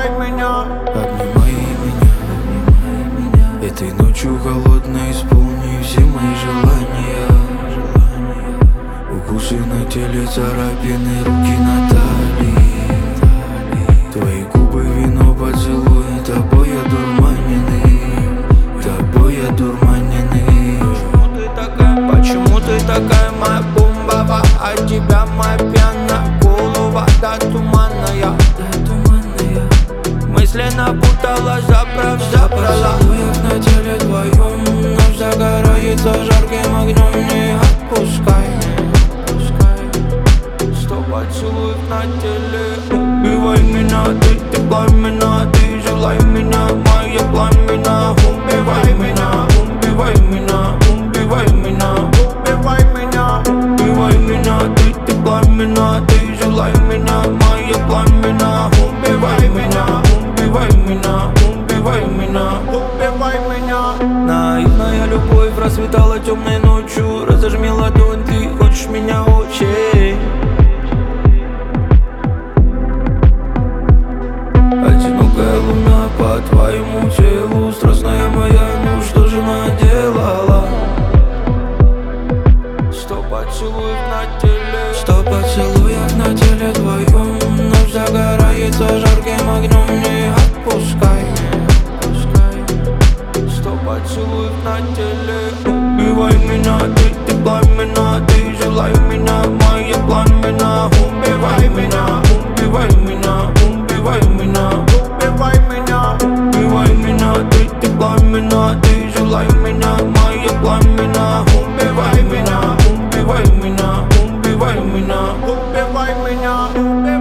убивай меня. Обнимай меня, этой ночью холодной исполни все мои желания. Укусы на теле, царапины, руки на талии. Твои губы, вино, поцелуй, тобой одурманены, тобой одурманены. Почему ты такая моя бомба, а тебя моя пьяная голова да туманная. Мысленно путала, забрала. Поцелуев на теле твоем ночь загорается жарким огнем. Не отпускай, Сто поцелуев на теле. Убивай меня, ты пламена, ты желай меня, моя пламена. Убивай меня, убивай меня, убивай меня, убивай меня. Убивай меня, ты пламена, ты желай меня, моя пламена. Убивай меня, убивай меня, убивай меня, убивай меня. Наивная любовь расцветала темной ночью. Разожми ладонь, ты хочешь меня очень. одинокая луна по твоему телу. Страстная моя, ну что же наделала? Сто поцелуев на теле. Сто поцелуев на теле твоем ночь загорается жарким огнем. Не отпускай, Сто поцелуев на теле. Убивай меня, ты пламена, ты желай меня, моя пламена. Убивай меня, убивай меня, убивай меня, убивай меня. Убивай меня, ты пламена, ты желай меня, моя пламена. Убивай меня, убивай меня, убивай меня, убивай меня.